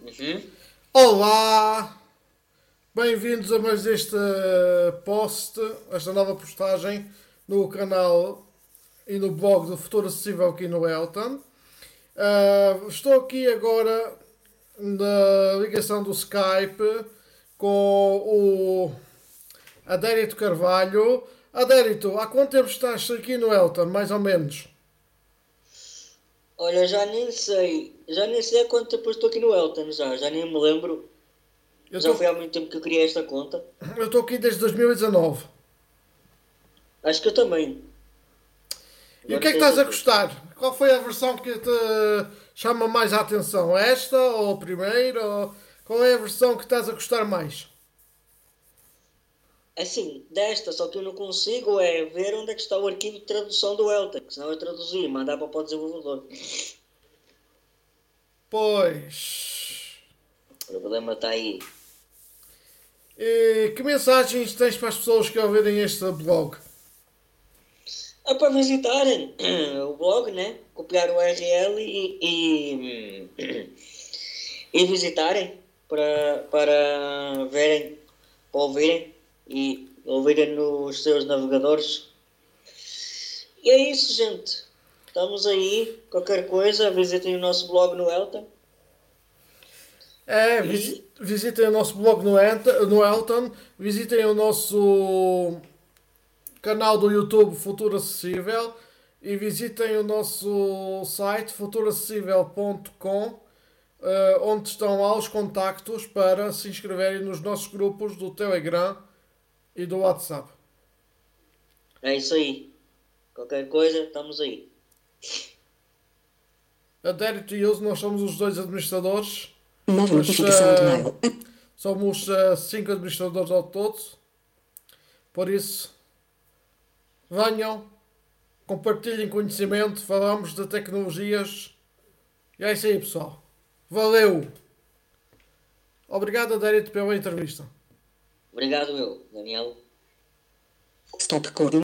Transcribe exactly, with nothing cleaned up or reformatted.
Uhum. Olá, bem-vindos a mais este post, esta nova postagem no canal e no blog do Futuro Acessível aqui no Elton. Ah, estou aqui agora na ligação do Skype com o Adérito Carvalho. Adérito, há quanto tempo estás aqui no Elton, mais ou menos? Olha, já nem sei. Já nem sei há quanto tempo eu estou aqui no Elton, já. Já nem me lembro. Eu Já foi estou há muito tempo que eu criei esta conta. eu estou aqui desde dois mil e dezanove. Acho que eu também. E o Agora que não é que tenho estás a certeza. gostar? Qual foi a versão que te chama mais a atenção? Esta ou a primeira? Ou... Qual é a versão que estás a gostar mais? Assim, desta, só que eu não consigo é ver onde é que está o arquivo de tradução do Elton, que senão eu traduzia e mandava para o desenvolvedor. Pois. O problema está aí. E que mensagens tens para as pessoas que ouvirem este blog? É para visitarem o blog, né? Copiar o U R L e, e, e visitarem para, para verem, para ouvirem e ouvirem nos seus navegadores. E é isso, gente. Estamos aí. Qualquer coisa, visitem o nosso blog no Elton. É, visi- E visitem o nosso blog no, Ent- no Elton, visitem o nosso canal do YouTube Futuro Acessível e visitem o nosso site futuro acessível ponto com, eh, onde estão lá os contactos para se inscreverem nos nossos grupos do Telegram e do WhatsApp. é isso aí. Qualquer coisa, estamos aí. Adérito e eu, nós somos os dois administradores, Nova mas notificação de eh, mail. somos eh, cinco administradores ao todo. Por isso, venham, compartilhem conhecimento, falamos de tecnologias. E é isso aí, pessoal. Valeu! Obrigado, Adérito, pela entrevista. Obrigado, eu, Daniel. Stop recording.